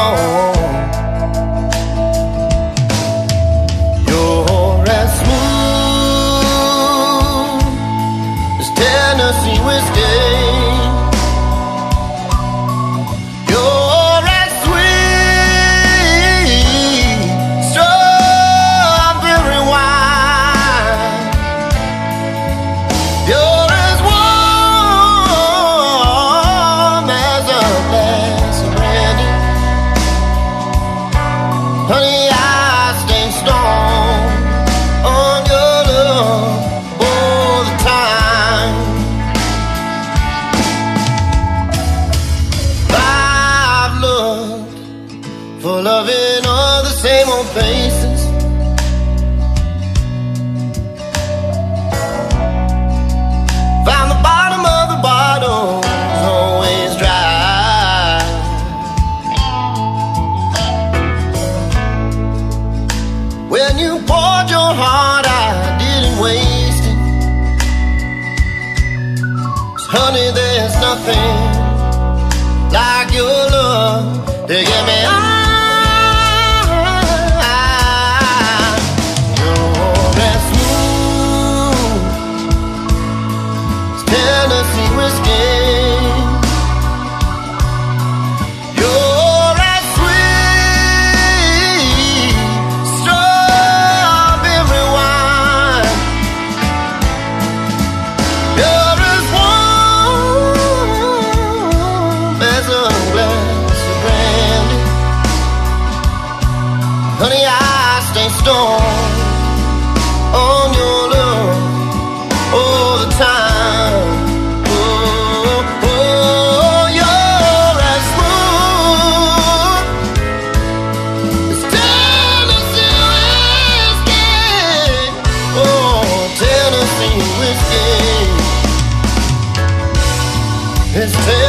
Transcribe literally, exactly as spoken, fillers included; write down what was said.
You're as smooth as Tennessee whiskey. You're as sweet strawberry wine. You're as warm as a glass of brandy. Honey, I stay strong on your love all the time. I've looked for love in all the same old places. Found the bottom of the bottle always dry. When you poured your heart, I didn't waste it. 'Cause honey, there's nothing like your love to get me high. You're as smooth as Tennessee whiskey. You're as sweet strawberry wine. You're as warm as a glass of brandy. Honey, I stay strong on your love all the time. Oh, oh, you're as smooth as Tennessee whiskey. Oh, Tennessee whiskey. It's